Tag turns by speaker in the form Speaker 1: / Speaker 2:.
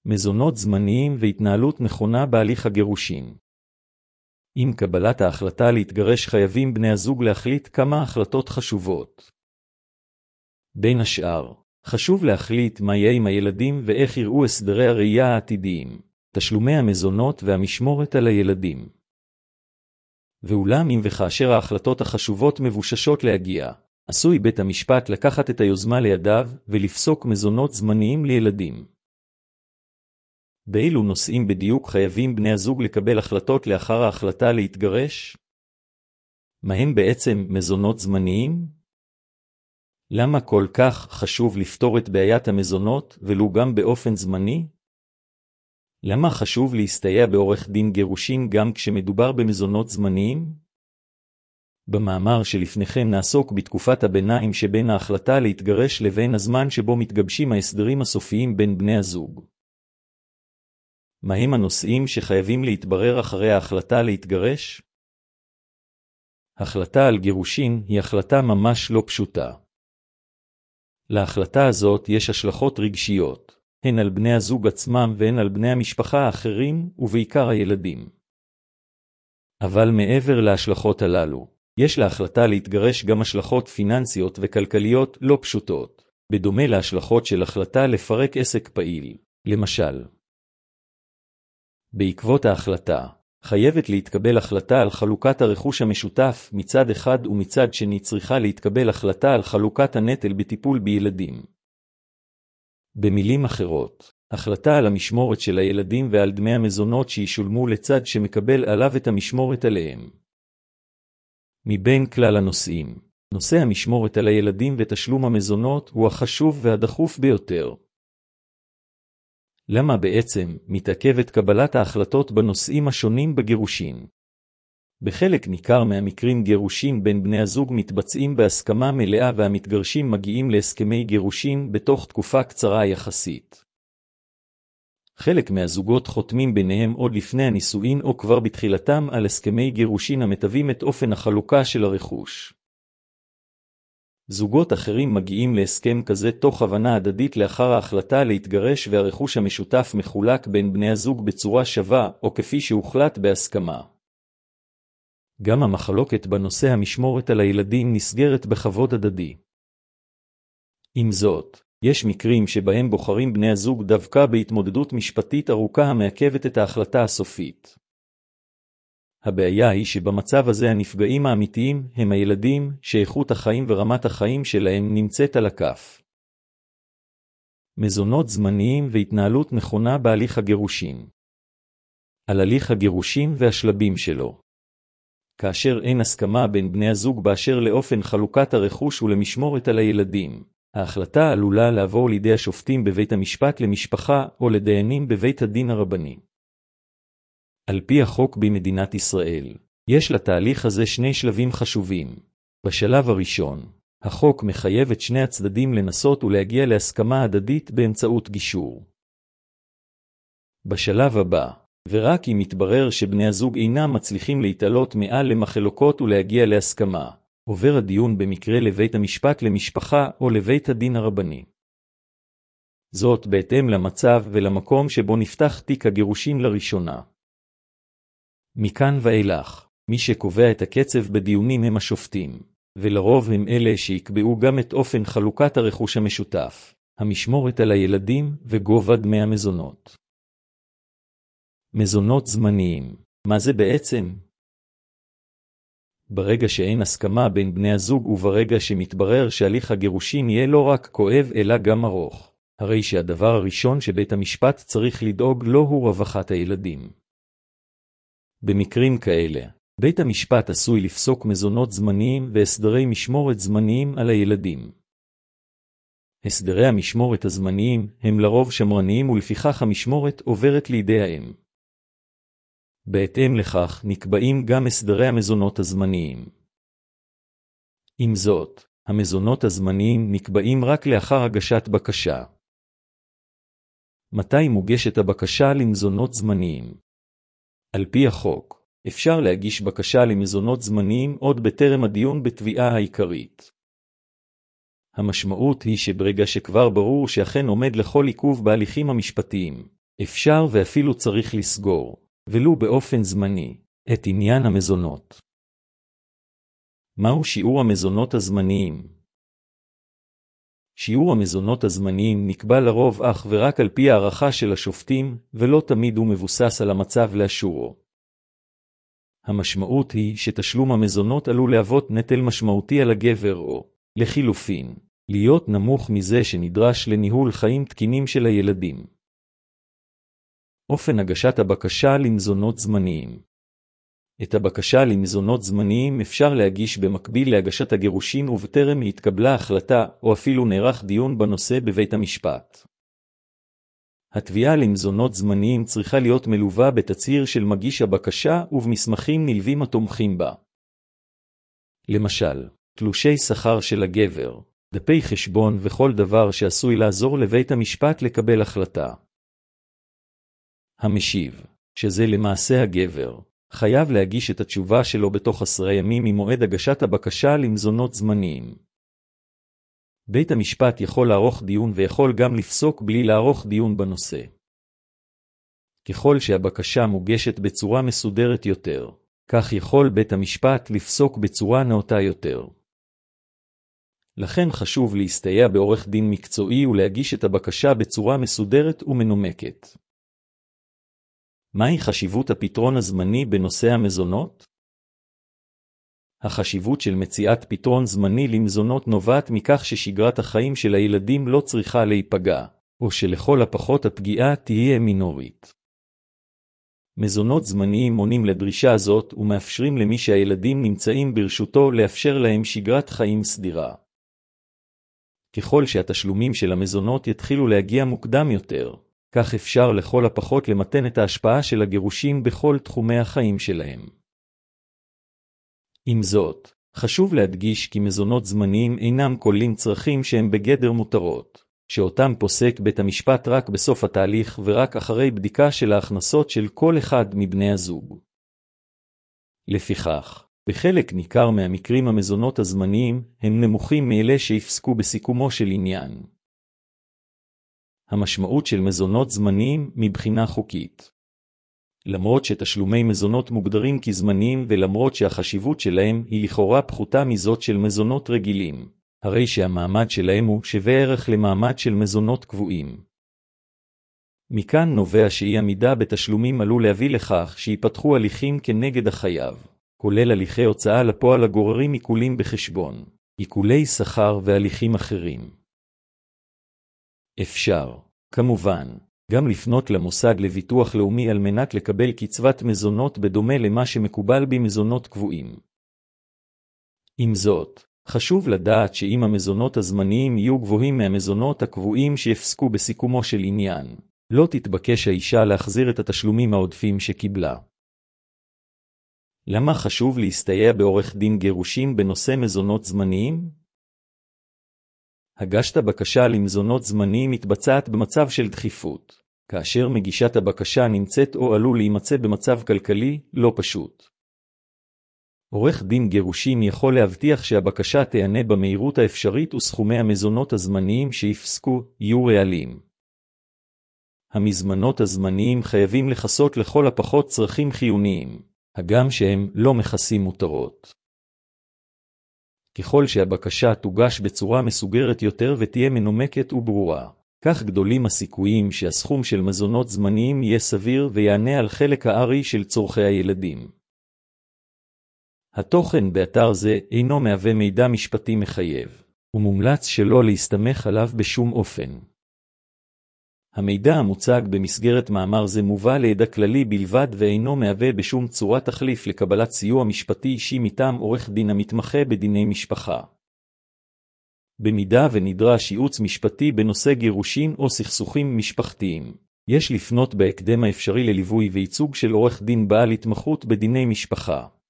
Speaker 1: מזונות זמניים והתנהלות נכונה בהליך הגירושין. עם קבלת ההחלטה להתגרש חייבים בני הזוג להחליט כמה החלטות חשובות. בין השאר, חשוב להחליט מה יהיה עם הילדים ואיך יראו הסדרי הראייה העתידיים, תשלומי המזונות והמשמורת על הילדים. ואולם אם וכאשר ההחלטות החשובות מבוששות להגיע, עשוי בית המשפט לקחת את היוזמה לידיו ולפסוק מזונות זמניים לילדים. באילו נושאים בדיוק חייבים בני הזוג לקבל החלטות לאחר ההחלטה להתגרש? מהם בעצם מזונות זמניים? למה כל כך חשוב לפתור את בעיית המזונות ולו גם באופן זמני? למה חשוב להסתייע בעורך דין גירושין גם כשמדובר במזונות זמניים? במאמר שלפניכם נעסוק בתקופת הביניים שבין ההחלטה להתגרש לבין הזמן שבו מתגבשים ההסדרים הסופיים בין בני הזוג. מהם הנושאים שחייבים להתברר אחרי ההחלטה להתגרש? החלטה על גירושין היא החלטה ממש לא פשוטה. להחלטה הזאת יש השלכות רגשיות, הן על בני הזוג עצמם והן על בני המשפחה האחרים ובעיקר הילדים. אבל מעבר להשלכות הללו, יש להחלטה להתגרש גם השלכות פיננסיות וכלכליות לא פשוטות, בדומה להשלכות של החלטה לפרק עסק פעיל, למשל. בעקבות ההחלטה, חייבת להתקבל החלטה על חלוקת הרכוש המשותף מצד אחד ומצד שני צריכה להתקבל החלטה על חלוקת הנטל בטיפול בילדים. במילים אחרות, החלטה על המשמורת של הילדים ועל דמי המזונות שישולמו לצד שמקבל עליו את המשמורת עליהם. מבין כלל הנושאים, נושא המשמורת על הילדים ותשלום המזונות הוא החשוב והדחוף ביותר. למה בעצם מתעכבת קבלת ההחלטות בנושאים השונים בגירושין? בחלק ניכר מהמקרים גירושין בין בני הזוג מתבצעים בהסכמה מלאה והמתגרשים מגיעים להסכמי גירושין בתוך תקופה קצרה יחסית. חלק מהזוגות חותמים ביניהם עוד לפני הנישואין או כבר בתחילתם על הסכמי גירושין המטבים את אופן החלוקה של הרכוש. זוגות אחרים מגיעים להסכם כזה תוך הבנה הדדית לאחר ההחלטה להתגרש והרכוש המשותף מחולק בין בני הזוג בצורה שווה או כפי שהוחלט בהסכמה. גם המחלוקת בנושא המשמורת על הילדים נסגרת בכבוד הדדי. עם זאת, יש מקרים שבהם בוחרים בני הזוג דווקא בהתמודדות משפטית ארוכה המעכבת את ההחלטה הסופית. הבעיה היא שבמצב הזה הנפגעים האמיתיים הם הילדים שאיכות החיים ורמת החיים שלהם נמצאת על הכף. מזונות זמניים והתנהלות נכונה בהליך הגירושין. על הליך הגירושין והשלבים שלו. כאשר אין הסכמה בין בני הזוג באשר לאופן חלוקת הרכוש ולמשמורת על הילדים, ההחלטה עלולה לעבור לידי השופטים בבית המשפט למשפחה או לדיינים בבית הדין הרבני. על פי החוק במדינת ישראל, יש לתהליך הזה שני שלבים חשובים. בשלב הראשון, החוק מחייב את שני הצדדים לנסות ולהגיע להסכמה הדדית באמצעות גישור. בשלב הבא, ורק אם מתברר שבני הזוג אינם מצליחים להתעלות מעל למחלוקות ולהגיע להסכמה, עובר הדיון במקרה לבית המשפט למשפחה או לבית הדין הרבני. זאת בהתאם למצב ולמקום שבו נפתח תיק הגירושין לראשונה. מכאן ואילך, מי שקובע את הקצב בדיונים הם השופטים, ולרוב הם אלה שיקבעו גם את אופן חלוקת הרכוש המשותף, המשמורת על הילדים וגובה דמי המזונות. מזונות זמניים, מה זה בעצם? ברגע שאין הסכמה בין בני הזוג וברגע שמתברר שהליך הגירושין יהיה לא רק כואב אלא גם ארוך, הרי שהדבר הראשון שבית המשפט צריך לדאוג לו הוא רווחת הילדים. במקרים כאלה, בית המשפט עשוי לפסוק מזונות זמניים והסדרי משמורת זמניים על הילדים. הסדרי המשמורת הזמניים הם לרוב שמרניים ולפיכך המשמורת עוברת לידי האם. בהתאם לכך נקבעים גם הסדרי המזונות הזמניים. עם זאת, המזונות הזמניים נקבעים רק לאחר הגשת בקשה. מתי מוגשת הבקשה למזונות זמניים? על פי החוק, אפשר להגיש בקשה למזונות זמניים עוד בטרם הדיון בתביעה העיקרית. המשמעות היא שברגע שכבר ברור שאכן עומד לכל עיכוב בהליכים המשפטיים, אפשר ואפילו צריך לסגור, ולו באופן זמני, את עניין המזונות. מהו שיעור המזונות הזמניים? שיעור המזונות הזמניים נקבע לרוב אך ורק על פי הערכה של השופטים, ולא תמיד הוא מבוסס על המצב לאשורו. המשמעות היא שתשלום המזונות עלול להוות נטל משמעותי על הגבר או, לחילופין, להיות נמוך מזה שנדרש לניהול חיים תקינים של הילדים. אופן הגשת הבקשה למזונות זמניים. את הבקשה למזונות זמניים אפשר להגיש במקביל להגשת הגירושין ובטרם התקבלה החלטה או אפילו נערך דיון בנושא בבית המשפט. התביעה למזונות זמניים צריכה להיות מלווה בתצהיר של מגיש הבקשה ובמסמכים נלווים התומכים בה. למשל, תלושי שכר של הגבר, דפי חשבון וכל דבר שעשוי לעזור לבית המשפט לקבל החלטה. המשיב, שזה למעשה הגבר, חייב להגיש את התשובה שלו בתוך 10 ימים ממועד הגשת הבקשה למזונות זמניים. בית המשפט יכול לערוך דיון ויכול גם לפסוק בלי לערוך דיון בנושא. ככל שהבקשה מוגשת בצורה מסודרת יותר, כך יכול בית המשפט לפסוק בצורה נאותה יותר. לכן חשוב להסתייע בעורך דין מקצועי ולהגיש את הבקשה בצורה מסודרת ומנומקת. מהי חשיבות הפתרון הזמני בנושא המזונות? החשיבות של מציאת פתרון זמני למזונות נובעת מכך ששגרת החיים של הילדים לא צריכה להיפגע, או שלכל הפחות הפגיעה תהיה מינורית. מזונות זמניים עונים לדרישה הזאת ומאפשרים למי שהילדים נמצאים ברשותו לאפשר להם שגרת חיים סדירה. ככל שהתשלומים של המזונות יתחילו להגיע מוקדם יותר, כך אפשר לכל הפחות למתן את ההשפעה של הגירושים בכל תחומי החיים שלהם. עם זאת, חשוב להדגיש כי מזונות זמניים אינם כוללים צרכים שהם בגדר מותרות, שאותם פוסק בית המשפט רק בסוף התהליך ורק אחרי בדיקה של ההכנסות של כל אחד מבני הזוג. לפיכך, בחלק ניכר מהמקרים המזונות הזמניים הם נמוכים מאלה שיפסקו בסיכומו של עניין. המשמעות של מזונות זמניים מבחינה חוקית. למרות שתשלומי מזונות מוגדרים כזמניים ולמרות שהחשיבות שלהם היא לכאורה פחותה מזאת של מזונות רגילים, הרי שהמעמד שלהם הוא שווה ערך למעמד של מזונות קבועים. מכאן נובע שאי עמידה בתשלומים עלול להביא לכך שיפתחו הליכים כנגד החייב, כולל הליכי הוצאה לפועל הגוררים עיקולים בחשבון, עיקולי שכר והליכים אחרים. אפשר, כמובן, גם לפנות למוסד לביטוח לאומי על מנת לקבל קצבת מזונות בדומה למה שמקובל במזונות קבועים. עם זאת, חשוב לדעת שאם המזונות הזמניים יהיו גבוהים מהמזונות הקבועים שיפסקו בסיכומו של עניין, לא תתבקש האישה להחזיר את התשלומים העודפים שקיבלה. למה חשוב להסתייע בעורך דין גירושין בנושא מזונות זמניים? הגשת בקשה למזונות זמניים מתבצעת במצב של דחיפות, כאשר מגישת הבקשה נמצאת או עלול להימצא במצב כלכלי לא פשוט. עורך דין גירושין יכול להבטיח שהבקשה תיענה במהירות האפשרית וסכומי המזונות הזמניים שיפסקו יהיו ריאליים. המזמנות הזמניים חייבים לחסות לכל הפחות צרכים חיוניים, הגם שהם לא מכסים מותרות. ככל שהבקשה תוגש בצורה מסוגרת יותר ותהיה מנומקת וברורה, כך גדולים הסיכויים שהסכום של מזונות זמניים יהיה סביר ויענה על חלק הארי של צורכי הילדים. התוכן באתר זה אינו מהווה מידע משפטי מחייב, ומומלץ שלא להסתמך עליו בשום אופן. המידע המוצג במסגרת מאמר זה מובא לידע כללי בלבד ואינו מהווה בשום צורה תחליף לקבלת סיוע משפטי אישי מטעם עורך דין המתמחה בדיני משפחה. במידה ונדרש ייעוץ משפטי בנושא גירושין או סכסוכים משפחתיים, יש לפנות בהקדם האפשרי לליווי וייצוג של עורך דין בעל התמחות בדיני משפחה.